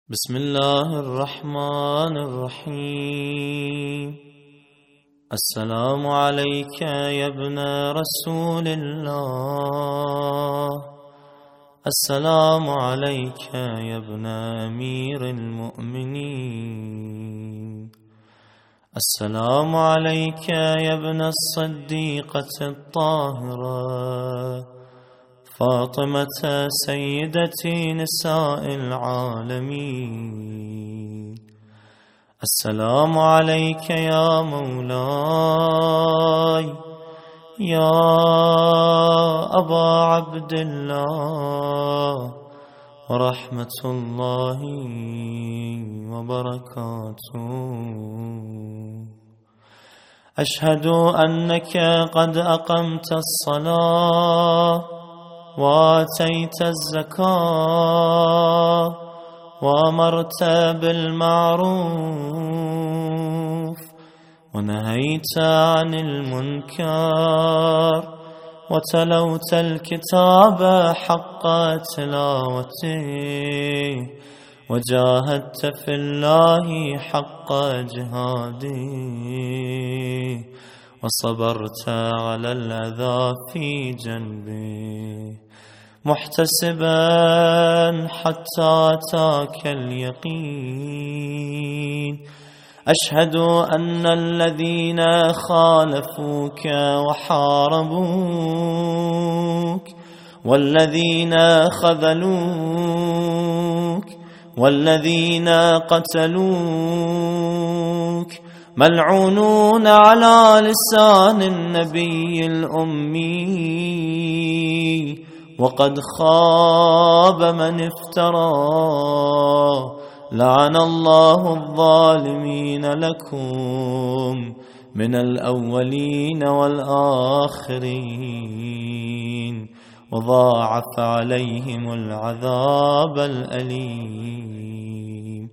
بسم الله الرحمن الرحيم. السلام عليك يا ابن رسول الله، السلام عليك يا ابن أمير المؤمنين، السلام عليك يا ابن الصديقة الطاهرة فاطمة سيدتي نساء العالمين. السلام عليك يا مولاي يا أبا عبد الله ورحمة الله وبركاته. أشهد أنك قد أقمت الصلاة وآتيت الزكاة وأمرت بالمعروف ونهيت عن المنكر وتلوت الكتاب حق تلاوته وجاهدت في الله حق جهاده وصبرت على الأذى في جنبه محتسبا حتى أتاك اليقين. أشهد أن الذين خالفوك وحاربوك والذين خذلوك والذين قتلوك ملعونون على لسان النبي الأمي، وقد خاب من افترى. لعن الله الظالمين لكم من الأولين والآخرين وضاعف عليهم العذاب الأليم.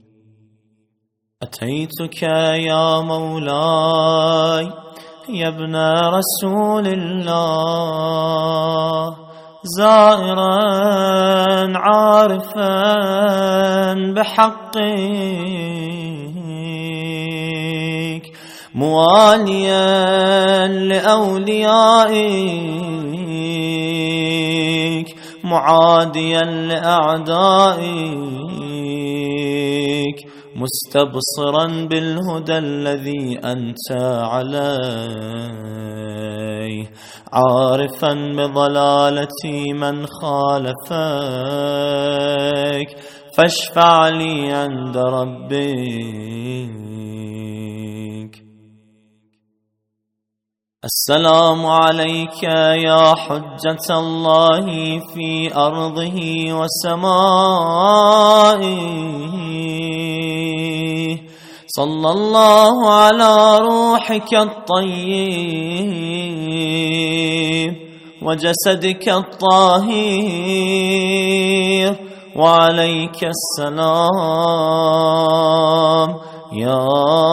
أتيتك يا مولاي يا ابن رسول الله زائرا عارفا بحقك مواليا لأوليائك معاديا لأعدائك مستبصرا بالهدى الذي أنت عليه عارفا بضلالة من خالفك فاشفع لي عند ربك. السلام عليك يا حجة الله في أرضه وسمائه، صلى الله على روحك الطيب وجسدك الطاهر وعليك السلام يا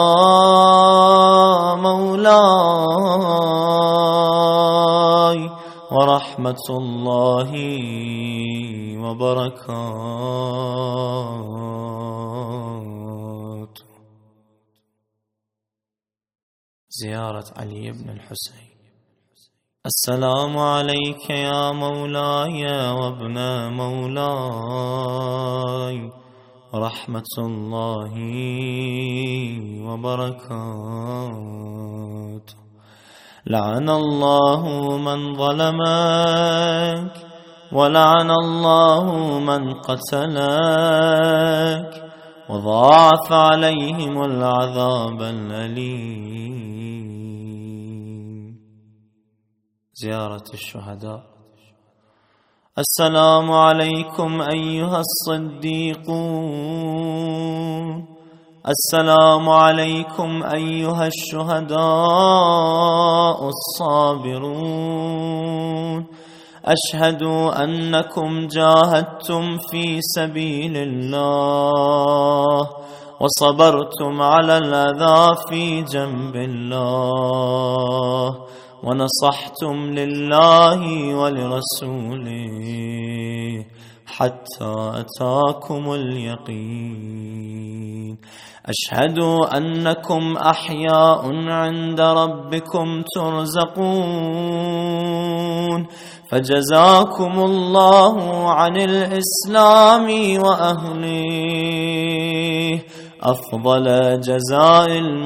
مولاي ورحمة الله وبركاته. زيارة علي بن الحسين. السلام عليك يا مولاي وابن مولاي ورحمة الله وبركاته. لعن الله من ظلمك ولعن الله من قتلك وضاعف عليهم العذاب الأليم. زيارة الشهداء. السلام عليكم أيها الصديقون، السلام عليكم أيها الشهداء الصابرون. أشهد أنكم جاهدتم في سبيل الله وصبرتم على الأذى في جنب الله ونصحتم لله ولرسوله حتى أتاكم اليقين. أشهد أنكم أحياء عند ربكم ترزقون، فجزاكم الله عن الإسلام وأهله أفضل جزاء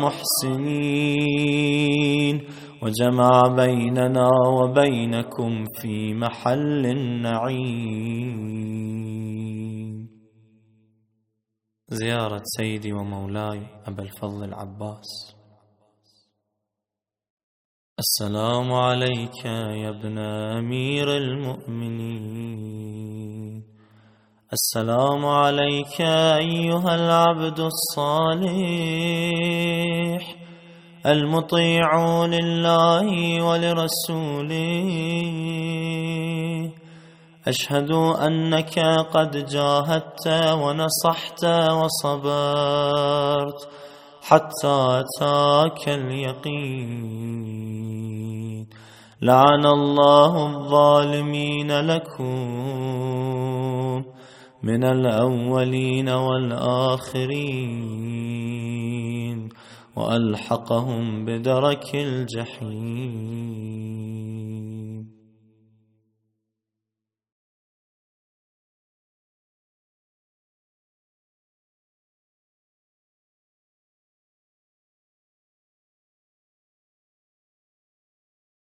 المحسنين، وجمع بيننا وبينكم في محل النعيم. زيارة سيدي ومولاي أبا الفضل العباس. السلام عليك يا ابن أمير المؤمنين. السلام عليك أيها العبد الصالح المطيع لله ولرسوله. أشهد أنك قد جاهدت ونصحت وصبرت حتى أتاك اليقين. لعن الله الظالمين لكم من الأولين والآخرين، وألحقهم بدرك الجحيم.